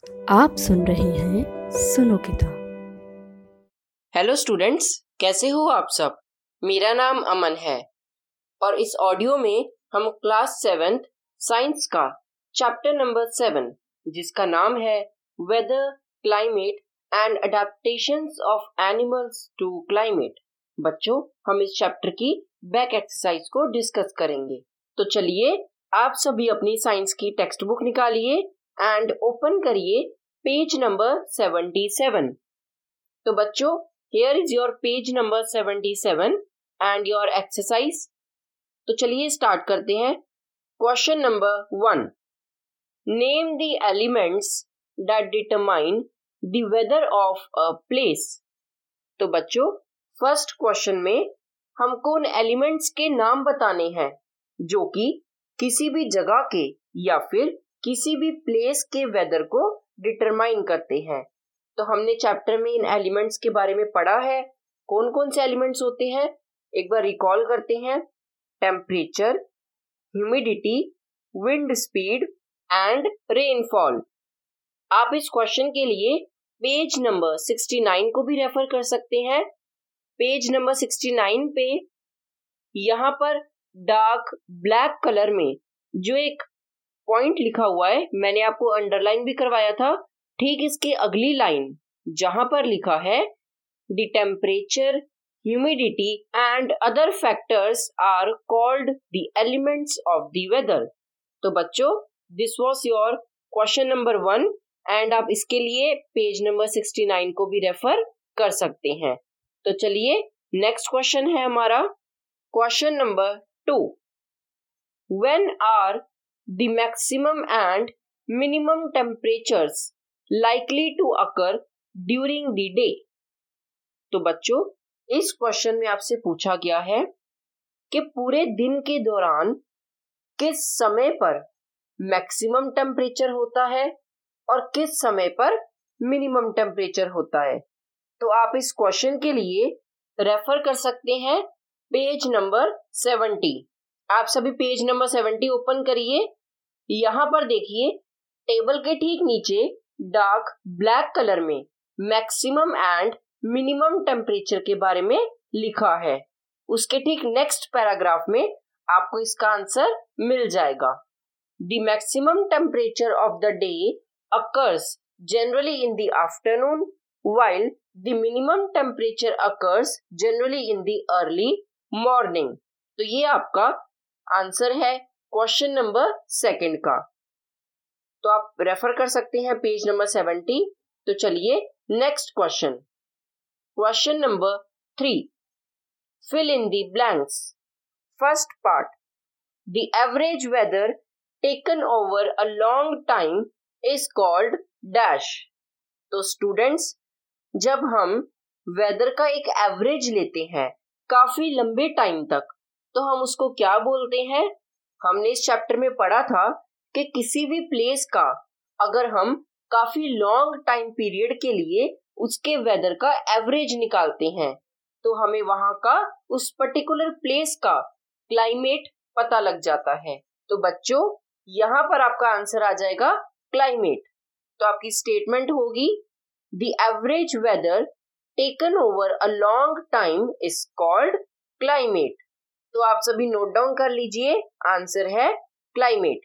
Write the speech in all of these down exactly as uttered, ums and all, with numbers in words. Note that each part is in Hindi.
आप सुन रहे हैं सुनो किताब। हेलो स्टूडेंट्स, कैसे हो आप सब। मेरा नाम अमन है और इस ऑडियो में हम क्लास सेवेंथ साइंस का चैप्टर नंबर सेवन, जिसका नाम है weather, climate and adaptations of animals to climate. बच्चों, हम इस चैप्टर की बैक एक्सरसाइज को डिस्कस करेंगे। तो चलिए आप सभी अपनी साइंस की टेक्स्ट बुक निकालिए एंड ओपन करिए पेज नंबर सेवेंटी सेवन। तो बच्चों, here is your page number seventy seven and your exercise। तो चलिए स्टार्ट करते हैं। Question number one, name the elements that determine the weather of a place। तो बच्चों, फर्स्ट क्वेश्चन में हमको उन एलिमेंट्स के नाम बताने हैं जो कि किसी भी जगह के या फिर किसी भी प्लेस के वेदर को डिटरमाइन करते हैं। तो हमने चैप्टर में इन एलिमेंट्स के बारे में पढ़ा है। कौन कौन से एलिमेंट्स होते हैं, एक बार रिकॉल करते हैं। Temperature, humidity, wind speed and rainfall. आप इस क्वेश्चन के लिए पेज नंबर सिक्सटी नाइन को भी रेफर कर सकते हैं। पेज नंबर सिक्सटी नाइन पे यहाँ पर डार्क ब्लैक कलर में जो एक पॉइंट लिखा हुआ है, मैंने आपको अंडरलाइन भी करवाया था। ठीक इसके अगली लाइन जहां पर लिखा है the temperature, humidity and other factors are called the elements of the weather. तो बच्चों, this was your question number one and आप इसके लिए पेज नंबर सिक्सटी नाइन को भी रेफर कर सकते हैं। तो चलिए नेक्स्ट क्वेश्चन है हमारा question number two, when are the maximum and minimum temperatures likely to occur during the day। तो बच्चों, इस क्वेश्चन में आपसे पूछा गया है कि पूरे दिन के दौरान किस समय पर मैक्सिमम टेम्परेचर होता है और किस समय पर मिनिमम टेम्परेचर होता है। तो आप इस क्वेश्चन के लिए रेफर कर सकते हैं पेज नंबर सेवेंटी। आप सभी पेज नंबर सेवेंटी ओपन करिए। यहाँ पर देखिए, टेबल के ठीक नीचे डार्क ब्लैक कलर में मैक्सिमम एंड मिनिमम टेम्परेचर के बारे में लिखा है। उसके ठीक नेक्स्ट पैराग्राफ में आपको इसका आंसर मिल जाएगा। The maximum temperature of the day occurs generally in the afternoon while the minimum temperature occurs generally in the early morning. तो ये आपका आंसर है क्वेश्चन नंबर सेकंड का। तो आप रेफर कर सकते हैं पेज नंबर सेवेंटी। तो चलिए next question, question number three, fill in the blanks. First part, the average weather taken over a long time is called dash. तो स्टूडेंट्स, जब हम वेदर का एक एवरेज लेते हैं काफी लंबे टाइम तक, तो हम उसको क्या बोलते हैं। हमने इस चैप्टर में पढ़ा था कि किसी भी प्लेस का अगर हम काफी लॉन्ग टाइम पीरियड के लिए उसके वेदर का एवरेज निकालते हैं तो हमें वहां का उस पर्टिकुलर प्लेस का क्लाइमेट पता लग जाता है। तो बच्चों, यहाँ पर आपका आंसर आ जाएगा क्लाइमेट। तो आपकी स्टेटमेंट होगी the average weather taken over a long time is called climate. तो आप सभी नोट डाउन कर लीजिए, आंसर है climate.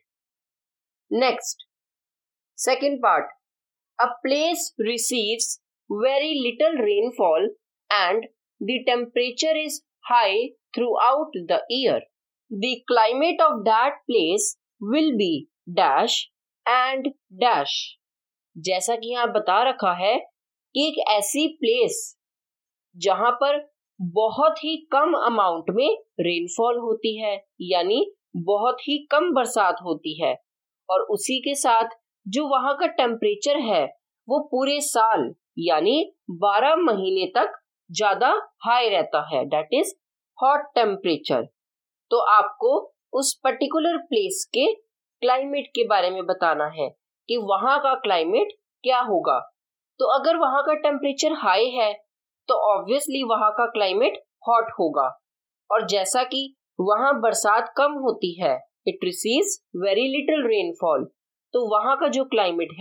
Next, second part, a place receives very little rainfall and the temperature is high throughout the year. The climate of that place will be dash and dash. जैसा कि यहाँ बता रखा है कि एक ऐसी प्लेस जहां पर बहुत ही कम अमाउंट में रेनफॉल होती है, यानी बहुत ही कम बरसात होती है, और उसी के साथ जो वहां का टेम्परेचर है वो पूरे साल यानी बारह महीने तक ज्यादा हाई रहता है, दैट इज हॉट टेम्परेचर। तो आपको उस पर्टिकुलर प्लेस के क्लाइमेट के बारे में बताना है कि वहां का क्लाइमेट क्या होगा। तो अगर वहां का टेम्परेचर हाई है तो ऑब्वियसली वहां का क्लाइमेट हॉट होगा, और जैसा कि वहां बरसात कम होती है, it receives very little rainfall, तो वहां का जो क्लाइमेट है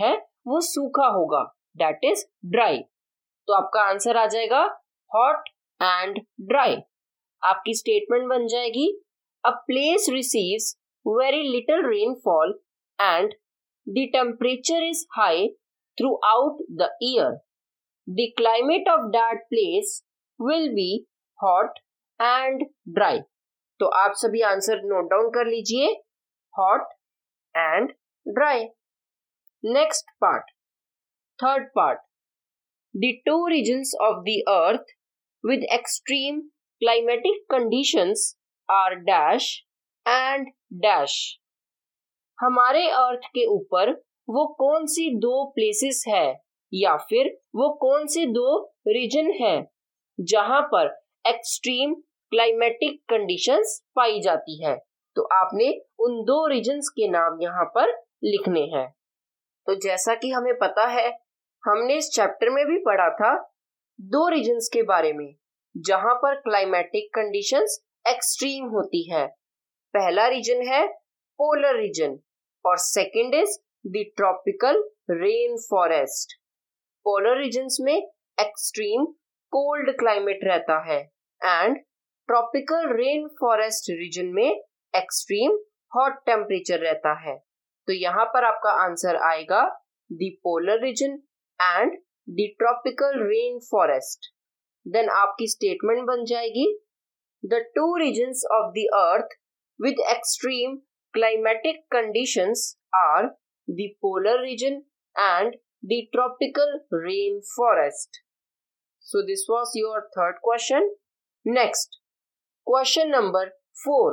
वो सूखा होगा, दैट इज ड्राई। तो आपका आंसर आ जाएगा हॉट एंड ड्राई। आपकी स्टेटमेंट बन जाएगी a place receives very little rainfall and the temperature is high throughout the year. The climate of that place will be hot and dry. तो आप सभी आंसर नोट डाउन कर लीजिए, hot and dry. Next part, third part, the two regions of the earth with extreme climatic conditions are dash and dash. हमारे अर्थ के ऊपर वो कौन सी दो प्लेसेस है या फिर वो कौन से दो रीजन है जहां पर एक्सट्रीम क्लाइमेटिक कंडीशंस पाई जाती है। तो आपने उन दो रीजन्स के नाम यहाँ पर लिखने हैं। तो जैसा कि हमें पता है, हमने इस चैप्टर में भी पढ़ा था दो रीजन्स के बारे में जहां पर क्लाइमेटिक कंडीशंस एक्सट्रीम होती है। पहला रीजन है पोलर रीजन और second is the tropical rain forest. Polar regions में एक्सट्रीम कोल्ड क्लाइमेट रहता है and tropical rain forest region में एक्सट्रीम हॉट टेम्परेचर रहता है। तो यहाँ पर आपका आंसर आएगा the polar region and the tropical rain forest. Then आपकी स्टेटमेंट बन जाएगी the two regions of the earth with extreme climatic conditions are the polar region and the tropical rain forest. So this was your third question. Next, question number four.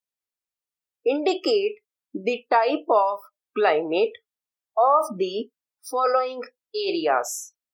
Indicate the type of climate of the following areas.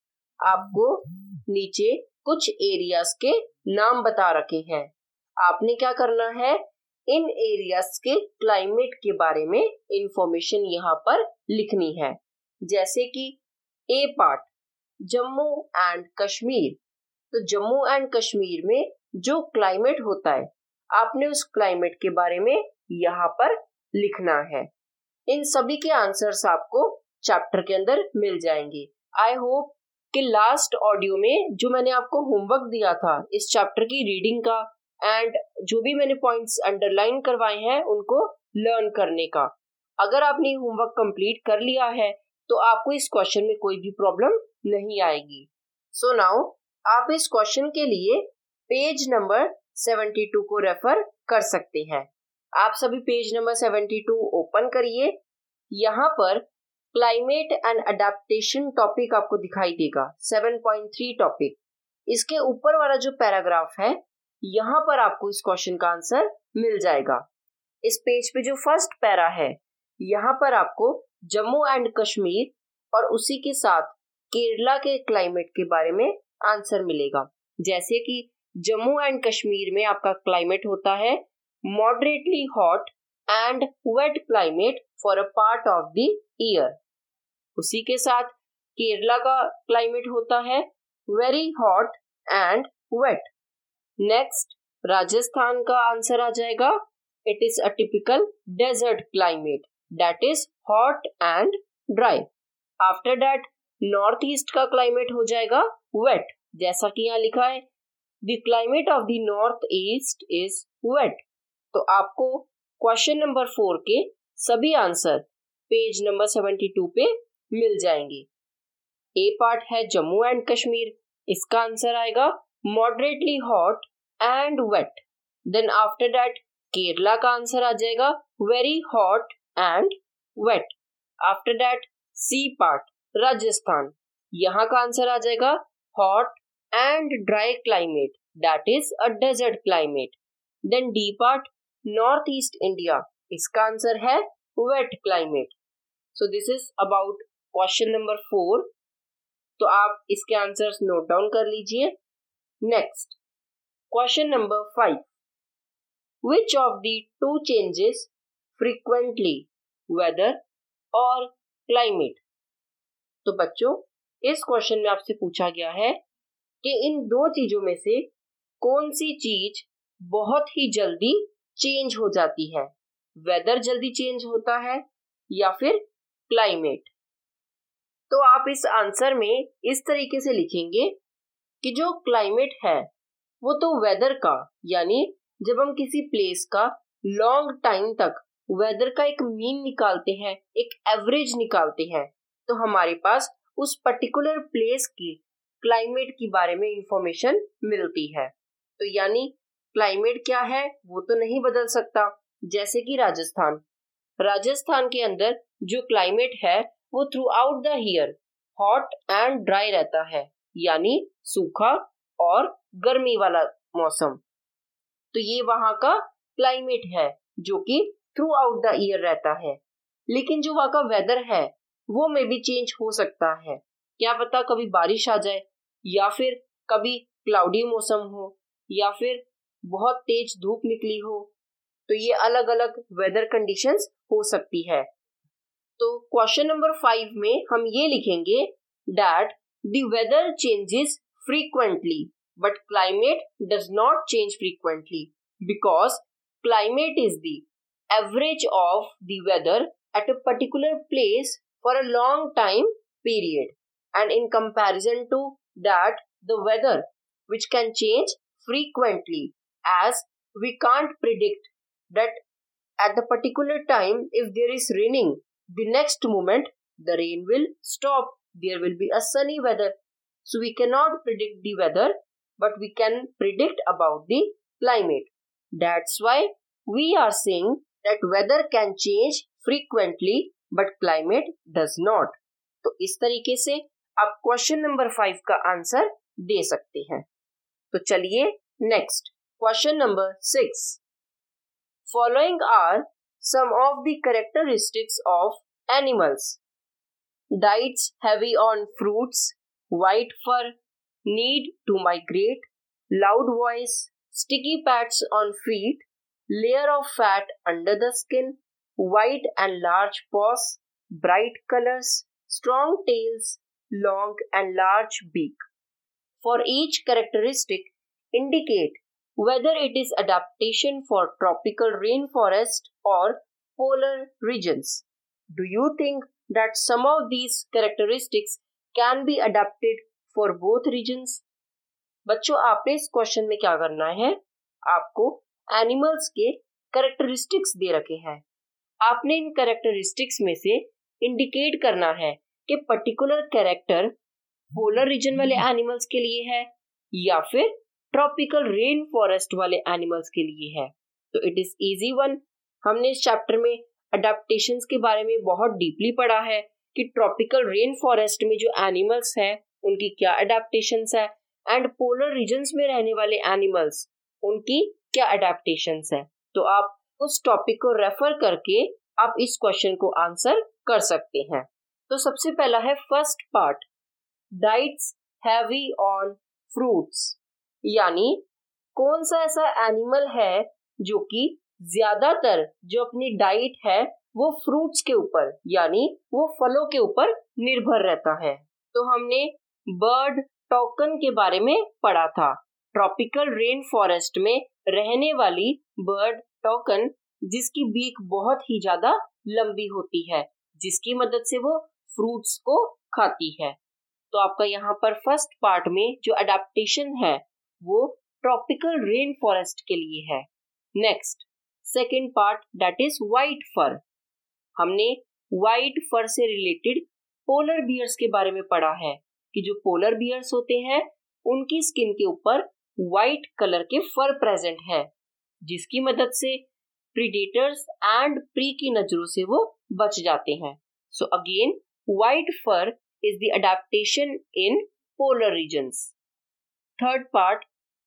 आपको नीचे कुछ एरियाज के नाम बता रखे हैं। आपने क्या करना है, इन एरियाज के क्लाइमेट के बारे में इंफॉर्मेशन यहाँ पर लिखनी है। जैसे कि A part, Jammu and Kashmir. तो जम्मू एंड कश्मीर में जो क्लाइमेट होता है, आपने उस क्लाइमेट के बारे में यहाँ पर लिखना है। इन सभी के आंसर्स आपको चैप्टर के अंदर मिल जाएंगे। आई होप कि लास्ट ऑडियो में जो मैंने आपको होमवर्क दिया था इस चैप्टर की रीडिंग का एंड जो भी मैंने पॉइंट्स अंडरलाइन करवाए हैं उनको लर्न करने का, अगर आपने होमवर्क कंप्लीट कर लिया है तो आपको इस क्वेश्चन में कोई भी प्रॉब्लम नहीं आएगी। सो नाउ आप इस क्वेश्चन के लिए पेज नंबर बहत्तर को रेफर कर सकते हैं। आप सभी पेज नंबर बहत्तर ओपन करिए। यहाँ पर क्लाइमेट एंड अडेप्टेशन टॉपिक आपको दिखाई देगा, सात पॉइंट तीन टॉपिक। इसके ऊपर वाला जो पैराग्राफ है, यहाँ पर आपको इस क्वेश्चन का आंसर मिल जाएगा। इस पेज पे जो फर्स्ट पैरा है, यहाँ पर आपको जम्मू एंड कश्मीर और उसी के साथ केरला के क्लाइमेट के बारे में आंसर मिलेगा। जैसे कि जम्मू एंड कश्मीर में आपका क्लाइमेट होता है moderately hot and wet climate for a part of the year. उसी के साथ केरला का क्लाइमेट होता है very hot and wet. Next Rajasthan का आंसर आ जाएगा, it is a typical desert climate that is hot and dry. After that north east का क्लाइमेट हो जाएगा वेट, जैसा कि यहाँ लिखा है the climate of the north east is wet. तो आपको क्वेश्चन नंबर फोर के सभी आंसर पेज नंबर बहत्तर पे मिल जाएंगे। ए पार्ट है जम्मू एंड कश्मीर, इसका आंसर आएगा moderately hot and wet. Then after that Kerala का आंसर आ जाएगा very hot and wet. After that C part Rajasthan, यहाँ का आंसर आ जाएगा hot and dry climate that is a desert climate. Then D part north east India, इसका आंसर है wet climate. So this is about question number four. तो आप इसके आंसर्स नोट डाउन कर लीजिए। Next question number five, which of the two changes frequently weather और क्लाइमेट। तो बच्चों इस क्वेश्चन में आपसे पूछा गया है कि इन दो चीजों में से कौन सी चीज बहुत ही जल्दी चेंज हो जाती है, वेदर जल्दी चेंज होता है या फिर क्लाइमेट। तो आप इस आंसर में इस तरीके से लिखेंगे कि जो क्लाइमेट है वो तो वेदर का, यानी जब हम किसी प्लेस का लॉन्ग टाइम तक वेदर का एक मीन निकालते हैं, एक एवरेज निकालते हैं, तो हमारे पास उस पर्टिकुलर प्लेस की क्लाइमेट के बारे में इंफॉर्मेशन मिलती है। तो यानी क्लाइमेट क्या है वो तो नहीं बदल सकता। जैसे कि राजस्थान राजस्थान के अंदर जो क्लाइमेट है वो throughout the year hot and dry रहता है, यानी सूखा और गर्मी वाला मौसम। तो ये वहां का क्लाइमेट है जो कि थ्रू आउट द ईयर रहता है। लेकिन जो वहां का वेदर है वो मे भी चेंज हो सकता है। क्या पता कभी बारिश आ जाए, या फिर कभी क्लाउडी मौसम हो, या फिर बहुत तेज धूप निकली हो। तो ये अलग अलग वेदर कंडीशंस हो सकती है। तो क्वेश्चन नंबर फाइव में हम ये लिखेंगे that the weather changes frequently but climate does not change frequently because climate is the average of the weather at a particular place for a long time period, and in comparison to that the weather which can change frequently, as we can't predict that at the particular time if there is raining, the next moment the rain will stop, there will be a sunny weather. So we cannot predict the weather, but we can predict about the climate. That's why we are saying that weather can change frequently but climate does not. तो इस तरीके से आप क्वेश्चन नंबर फाइव का आंसर दे सकते हैं। तो चलिए next question number six. Following are some of the characteristics of animals. Diets heavy on fruits, white fur, need to migrate, loud voice, sticky pads on feet, layer of fat under the skin, white and large paws, bright colors, strong tails, long and large beak. For each characteristic, indicate whether it is adaptation for tropical rainforest or polar regions. Do you think that some of these characteristics can be adapted for both regions? बच्चों, आपने इस क्वेश्चन में क्या करना है, आपको एनिमल्स के कैरेक्टरिस्टिक्स दे रखे हैं। आपने इन कैरेक्टरिस्टिक्स में से इंडिकेट करना है कि पर्टिकुलर कैरेक्टर पोलर रीजन वाले एनिमल्स के लिए है या फिर ट्रॉपिकल रेन फॉरेस्ट वाले एनिमल्स के लिए है। तो इट इज इजी वन। हमने इस चैप्टर में अडेप्टेशंस के बारे में बहुत डीपली पढ़ा है कि ट्रॉपिकल रेन फॉरेस्ट में जो एनिमल्स है उनकी क्या अडेप्टेशंस है, एंड पोलर रीजन्स में रहने वाले एनिमल्स उनकी क्या अडेप्टेशंस है। तो आप उस टॉपिक को रेफर करके आप इस क्वेश्चन को आंसर कर सकते हैं। तो सबसे पहला है first part, diets heavy on fruits, यानी कौन सा ऐसा एनिमल है जो कि ज्यादातर जो अपनी डाइट है वो फ्रूट्स के ऊपर, यानी वो फलों के ऊपर निर्भर रहता है। तो हमने बर्ड टोकन के बारे में पढ़ा था। ट्रॉपिकल रेन फॉरेस्ट में रहने वाली बर्ड टोकन जिसकी बीक बहुत ही ज्यादा लंबी होती है, जिसकी मदद से वो फ्रूट्स को खाती है। तो आपका यहाँ पर फर्स्ट पार्ट में जो अडेप्टेशन है वो ट्रॉपिकल रेन फॉरेस्ट के लिए है। Next second part that is white fur. हमने व्हाइट फर से रिलेटेड पोलर बियर्स के बारे में पढ़ा है कि जो पोलर बियर्स होते हैं उनकी स्किन के ऊपर व्हाइट कलर के फर प्रेजेंट है, जिसकी मदद से प्रीडेटर्स एंड प्री की नजरों से वो बच जाते हैं। So again white fur is the adaptation in polar regions. Third part,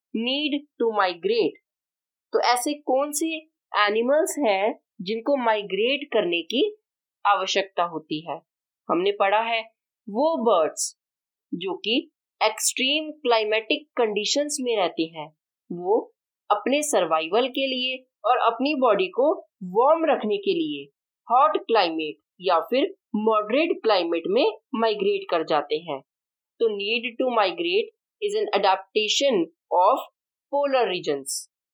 need to migrate. तो ऐसे कौन से एनिमल्स हैं जिनको माइग्रेट करने की आवश्यकता होती है? हमने पढ़ा है वो बर्ड्स जो कि एक्सट्रीम क्लाइमेटिक कंडीशंस में रहती हैं, वो अपने सर्वाइवल के लिए और अपनी बॉडी को वार्म रखने के लिए हॉट क्लाइमेट या फिर मॉडरेट क्लाइमेट में माइग्रेट कर जाते हैं। तो need to migrate is an adaptation of polar regions.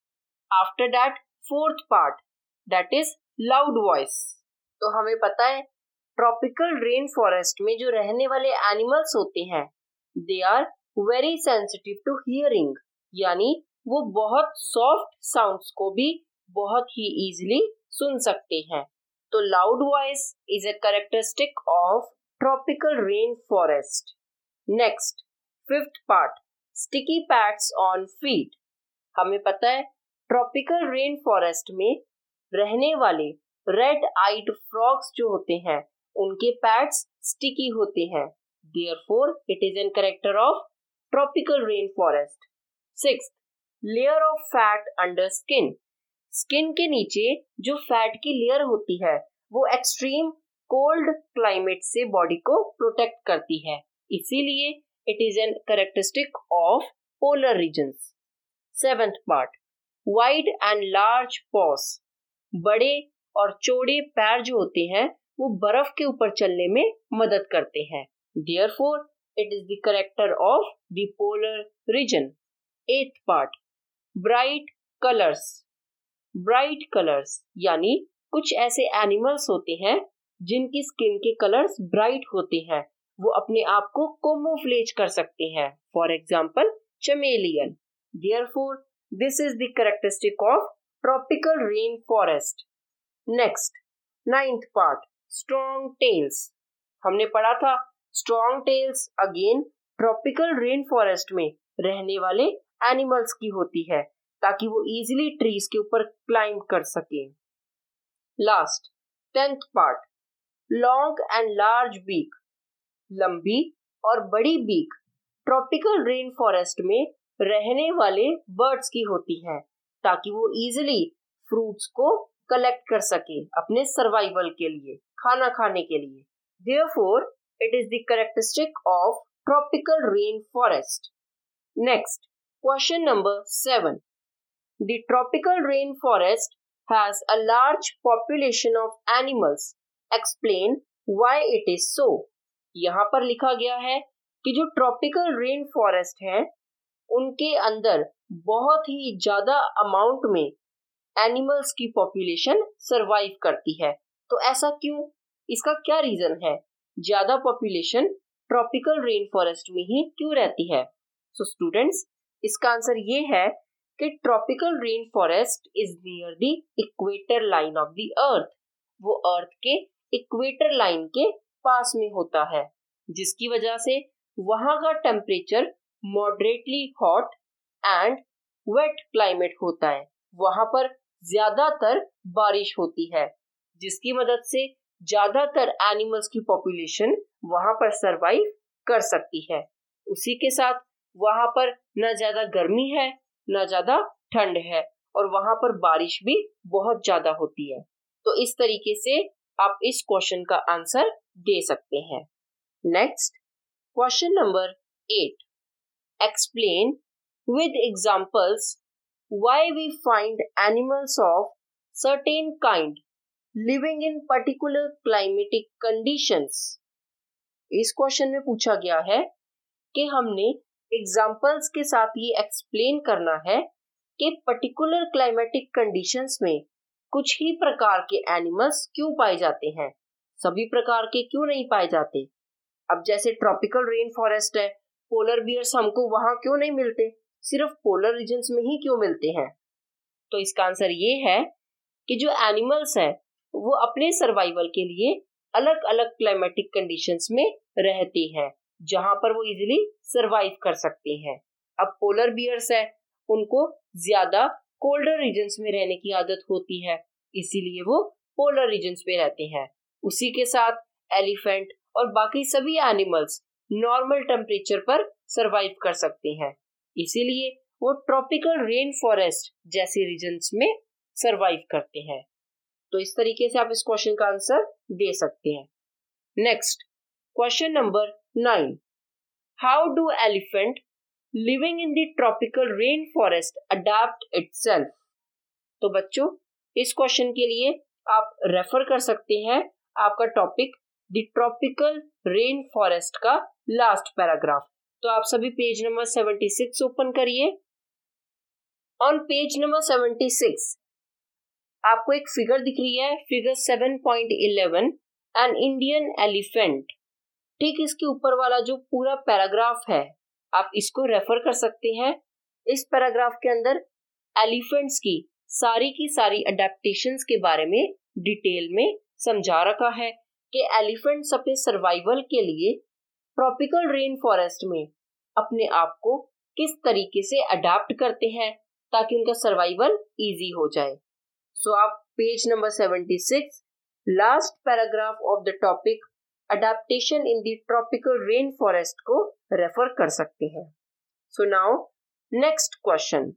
After that fourth part that is loud voice. तो हमें पता है ट्रॉपिकल रेन फॉरेस्ट में जो रहने वाले एनिमल्स होते हैं they are very sensitive to hearing, यानी वो बहुत सॉफ्ट साउंड्स को भी बहुत ही इजीली सुन सकते हैं। तो loud voice is a characteristic of tropical rain forest. Next, fifth part, sticky pads on feet. हमें पता है ट्रॉपिकल रेन फॉरेस्ट में रहने वाले रेड आइड फ्रॉग्स जो होते हैं उनके पैड्स स्टिकी होते हैं। Therefore, it is a character of tropical rainforest. Sixth, layer of fat under skin. Skin के नीचे जो फैट की लेयर होती है वो एक्सट्रीम कोल्ड क्लाइमेट से बॉडी को प्रोटेक्ट करती है, इसीलिए it is an characteristic of polar regions. Seventh part, wide and large paws. बड़े और चौड़े पैर जो होते हैं वो बर्फ के ऊपर चलने में मदद करते हैं। Therefore, it is the character of the polar region. Eighth part, bright colors. Bright colors यानी कुछ ऐसे एनिमल्स होते हैं जिनकी स्किन के कलर्स ब्राइट होते हैं, वो अपने आप को कैमोफ्लेज कर सकते हैं। For example chameleon. Therefore, this is the characteristic of tropical rain forest. Next, ninth part, strong tails. हमने पढ़ा था strong tails again tropical rain forest में रहने वाले एनिमल्स की होती है ताकि वो इजीली ट्रीज के ऊपर क्लाइंब कर सके। Last, tenth part, long and large beak. लंबी और बड़ी बीक ट्रॉपिकल रेन फॉरेस्ट में रहने वाले बर्ड्स की होती है ताकि वो इजीली फ्रूट्स को कलेक्ट कर सके अपने सर्वाइवल के लिए, खाना खाने के लिए। Therefore, it is the characteristic of tropical rainforest. Next, question number seven. The tropical rainforest has a large population of animals. Explain why it is so. यहाँ पर लिखा गया है कि जो tropical rainforest है उनके अंदर बहुत ही ज्यादा अमाउंट में एनिमल्स की पॉपुलेशन सरवाइव करती है। तो ऐसा क्यों? इसका क्या रीजन है? ज्यादा पॉपुलेशन ट्रॉपिकल रेन फॉरेस्ट में ही क्यों रहती है? सो so, स्टूडेंट्स, इसका आंसर ये है कि tropical rain forest is near the equator line of the earth. वो अर्थ के इक्वेटर लाइन के पास में होता है, जिसकी वजह से वहां का temperature moderately hot and wet climate होता है। वहां पर ज्यादातर बारिश होती है, जिसकी मदद से ज्यादातर एनिमल्स की पॉपुलेशन वहां पर सरवाइव कर सकती है। उसी के साथ वहां पर न ज्यादा गर्मी है न ज्यादा ठंड है और वहां पर बारिश भी बहुत ज्यादा होती है। तो इस तरीके से आप इस क्वेश्चन का आंसर दे सकते हैं। Next, question number eight, explain with examples why we find animals of certain kind living in particular climatic conditions. इस क्वेश्चन में पूछा गया है कि हमने एग्जांपल्स के साथ ये एक्सप्लेन करना है कि पर्टिकुलर क्लाइमेटिक कंडीशंस में कुछ ही प्रकार के एनिमल्स क्यों पाए जाते हैं, सभी प्रकार के क्यों नहीं पाए जाते। अब जैसे ट्रॉपिकल रेन फॉरेस्ट है, पोलर बियर्स हमको वहां क्यों नहीं मिलते, सिर्फ पोलर रीजन्स में ही क्यों मिलते हैं? तो इसका आंसर ये है कि जो एनिमल्स है वो अपने सर्वाइवल के लिए अलग अलग क्लाइमेटिक कंडीशंस में रहते हैं जहां पर वो इजीली सरवाइव कर सकते हैं। अब पोलर बियर्स है, उनको ज्यादा कोल्डर रीजन्स में रहने की आदत होती है, इसीलिए वो पोलर रीजन्स में रहते हैं। उसी के साथ एलिफेंट और बाकी सभी एनिमल्स नॉर्मल टेम्परेचर पर सरवाइव कर सकते हैं, इसीलिए वो ट्रॉपिकल रेन फॉरेस्ट जैसे रीजन्स में सरवाइव करते हैं। तो इस तरीके से आप इस क्वेश्चन का आंसर दे सकते हैं। Next, question number nine, how do elephant living in the tropical rain forest adapt itself? तो बच्चों, इस क्वेश्चन के लिए आप रेफर कर सकते हैं आपका topic the tropical rain forest का लास्ट पैराग्राफ। तो आप सभी page number seventy six open करिए। On page number seventy six आपको एक फिगर दिख रही है, figure seven point eleven, an Indian elephant. ठीक इसके ऊपर वाला जो पूरा पैराग्राफ है आप इसको रेफर कर सकते हैं। इस पैराग्राफ के अंदर एलिफेंट्स की सारी की सारी अडेप्टेशंस के बारे में डिटेल में समझा रखा है कि एलिफेंट्स अपने सर्वाइवल के लिए ट्रॉपिकल रेन फॉरेस्ट में अपने आप को किस तरीके से अडेप्ट करते हैं ताकि उनका सर्वाइवल इजी हो जाए। सो so, आप page number seventy six last paragraph of the topic adaptation in the tropical rain forest को रेफर कर सकते हैं। So now next question,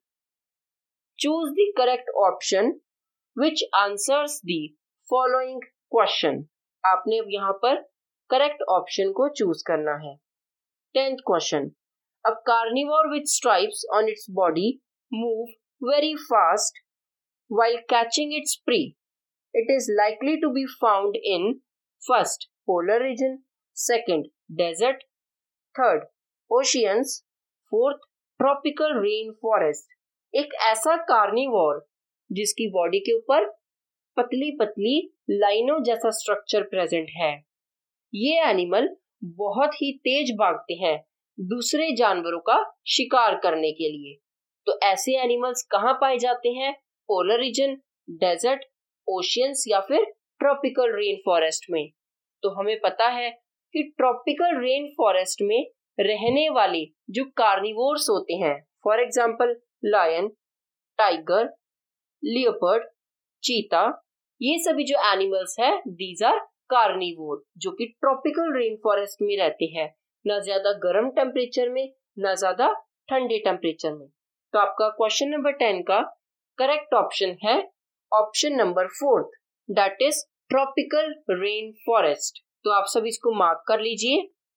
choose the correct option which answers the following question. आपने यहाँ पर करेक्ट ऑप्शन को चूज करना है। Tenth question, a carnivore with stripes on its body move very fast while catching its prey. It is likely to be found in first polar region, second desert, third oceans, fourth tropical rainforest. एक ऐसा कार्निवोर जिसकी बॉडी के ऊपर पतली पतली लाइनों जैसा स्ट्रक्चर प्रेजेंट है। ये एनिमल बहुत ही तेज भागते हैं दूसरे जानवरों का शिकार करने के लिए। तो ऐसे एनिमल्स कहाँ पाए जाते हैं? पोलर रीजन, डेजर्ट, ओशियंस या फिर ट्रॉपिकल रेन फॉरेस्ट में। तो हमें पता है कि ट्रॉपिकल रेन फॉरेस्ट में रहने वाले जो कार्निवोर्स होते हैं, for example lion, tiger, leopard, cheetah, ये सभी जो एनिमल्स हैं दीज आर कार्निवोर जो कि ट्रॉपिकल रेन फॉरेस्ट में रहते हैं, ना ज्यादा गर्म टेम्परेचर में ना ज्यादा ठंडे टेम्परेचर में। तो आपका क्वेश्चन नंबर टेन का करेक्ट ऑप्शन है option number fourth, that is tropical rain forest. तो आप सब इसको मार्क कर लीजिए।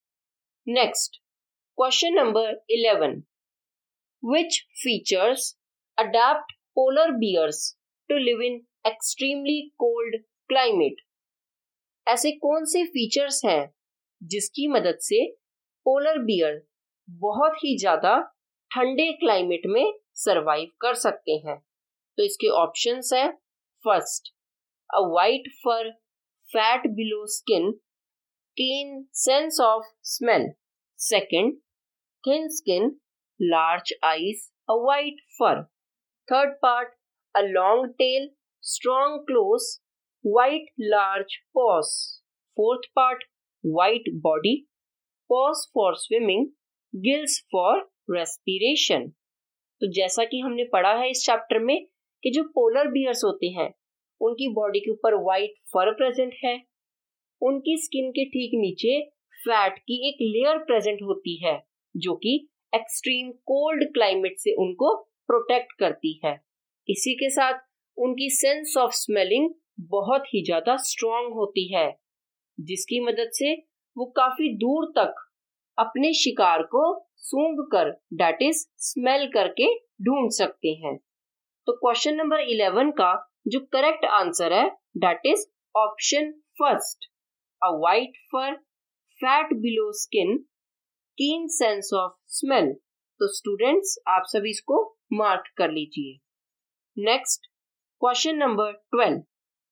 Next question number eleven, which features adapt polar bears to live in extremely cold climate. ऐसे कौन से फीचर्स हैं जिसकी मदद से पोलर बियर बहुत ही ज्यादा ठंडे क्लाइमेट में सरवाइव कर सकते हैं? तो इसके ऑप्शंस है, first a white fur, fat below skin, keen sense of smell, second thin skin, large eyes, a white fur, third part a long tail, strong claws, white large paws, fourth part white body, paws for swimming, gills for respiration. तो जैसा कि हमने पढ़ा है इस चैप्टर में कि जो पोलर बियर्स होते हैं उनकी बॉडी के ऊपर व्हाइट फर प्रेजेंट है, उनकी स्किन के ठीक नीचे फैट की एक लेयर प्रेजेंट होती है जो कि एक्सट्रीम कोल्ड क्लाइमेट से उनको प्रोटेक्ट करती है। इसी के साथ उनकी सेंस ऑफ स्मेलिंग बहुत ही ज्यादा स्ट्रॉन्ग होती है जिसकी मदद से वो काफी दूर तक अपने शिकार को सूंघ कर दैट इज स्मेल करके ढूंढ सकते हैं। तो क्वेश्चन नंबर इलेवन का जो करेक्ट आंसर है that is option first, a white fur, fat below skin, keen sense of smell. तो स्टूडेंट्स आप सभी इसको मार्क कर लीजिए। Next question number twelve,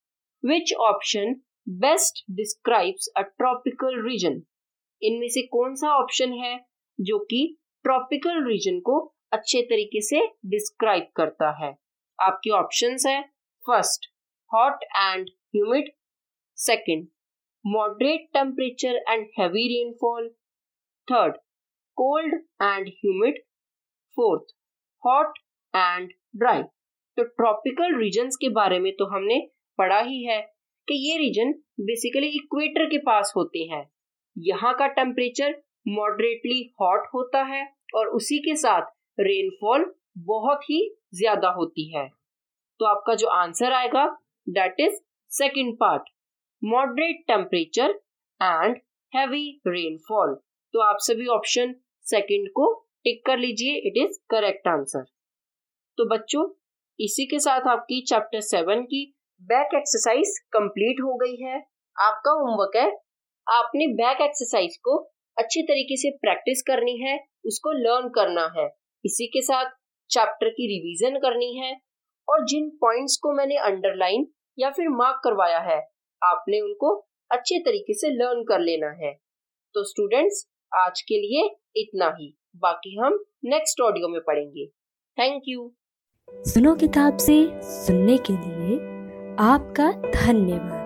which option best describes a tropical region. इनमें से कौन सा ऑप्शन है जो कि ट्रॉपिकल रीजन को अच्छे तरीके से डिस्क्राइब करता है? आपके ऑप्शंस है, first hot and humid, second moderate temperature and heavy rainfall, third cold and humid, fourth hot and dry. तो ट्रॉपिकल रीजन्स के बारे में तो हमने पढ़ा ही है कि ये रीजन बेसिकली इक्वेटर के पास होते हैं। यहाँ का टेम्परेचर मॉडरेटली हॉट होता है और उसी के साथ रेनफॉल बहुत ही ज्यादा होती है। तो आपका जो आंसर आएगा that is second part, moderate temperature and heavy rainfall. तो आप सभी ऑप्शन सेकंड को टिक कर लीजिए, इट इज करेक्ट आंसर। तो बच्चों इसी के साथ आपकी चैप्टर सेवन की बैक एक्सरसाइज कंप्लीट हो गई है। आपका होमवर्क है आपने बैक एक्सरसाइज को अच्छी तरीके से प्रैक्टिस करनी है, उसको लर्न करना है, इसी के साथ चैप्टर की रिवीजन करनी है और जिन पॉइंट्स को मैंने अंडरलाइन या फिर मार्क करवाया है आपने उनको अच्छे तरीके से लर्न कर लेना है। तो स्टूडेंट्स, आज के लिए इतना ही, बाकी हम नेक्स्ट ऑडियो में पढ़ेंगे। Thank you. सुनो किताब से सुनने के लिए आपका धन्यवाद।